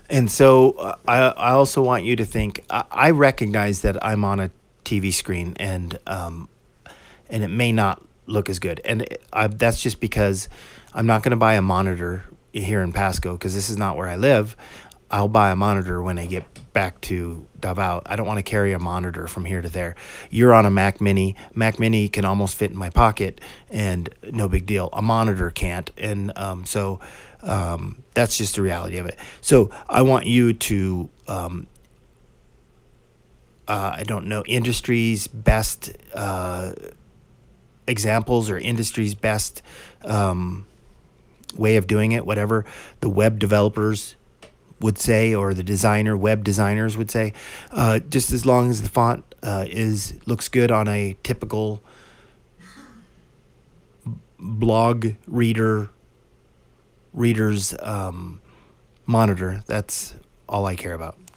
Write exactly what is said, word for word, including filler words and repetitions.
And so uh, I, I also want you to think. I, I recognize that I'm on a T V screen, and um, and it may not look as good. And it- I, that's just because I'm not going to buy a monitor here in Pasco because this is not where I live. I'll buy a monitor when I get back to Davao. I don't want to carry a monitor from here to there. You're on a Mac Mini. Mac Mini can almost fit in my pocket, and no big deal. A monitor can't, and um, so um, that's just the reality of it. So I want you to, um, uh, I don't know, industry's best uh, examples or industry's best um, way of doing it, whatever the web developers would say or the designer web designers would say, uh, just as long as the font uh, is looks good on a typical blog reader reader's um, monitor. That's all I care about.